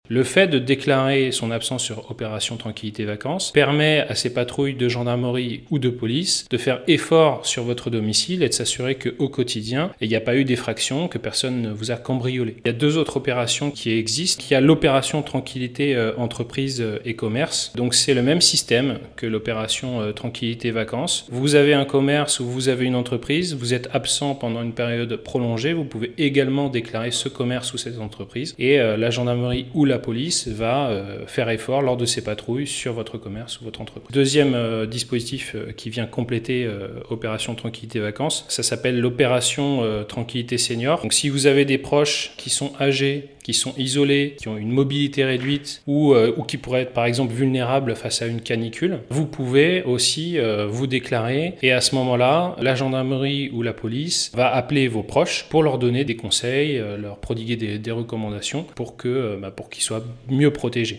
Le fait de déclarer son absence sur opération Tranquillité Vacances permet à ces patrouilles de gendarmerie ou de police de faire effort sur votre domicile et de s'assurer qu'au quotidien, il n'y a pas eu d'effraction, que personne ne vous a cambriolé. Il y a 2 autres opérations qui existent. Il y a l'opération Tranquillité Entreprise et Commerce. Donc c'est le même système que l'opération Tranquillité Vacances. Vous avez un commerce ou vous avez une entreprise, vous êtes absent pendant une période prolongée, vous pouvez également déclarer ce commerce ou cette entreprise et la gendarmerie ou la police va faire effort lors de ces patrouilles sur votre commerce ou votre entreprise. Deuxième dispositif qui vient compléter opération Tranquillité Vacances, ça s'appelle l'opération Tranquillité Senior. Donc si vous avez des proches qui sont âgés, qui sont isolés, qui ont une mobilité réduite ou qui pourraient être par exemple vulnérables face à une canicule, vous pouvez aussi vous déclarer et à ce moment-là, la gendarmerie ou la police va appeler vos proches pour leur donner des conseils, leur prodiguer des recommandations pour qu'ils soient mieux protégés.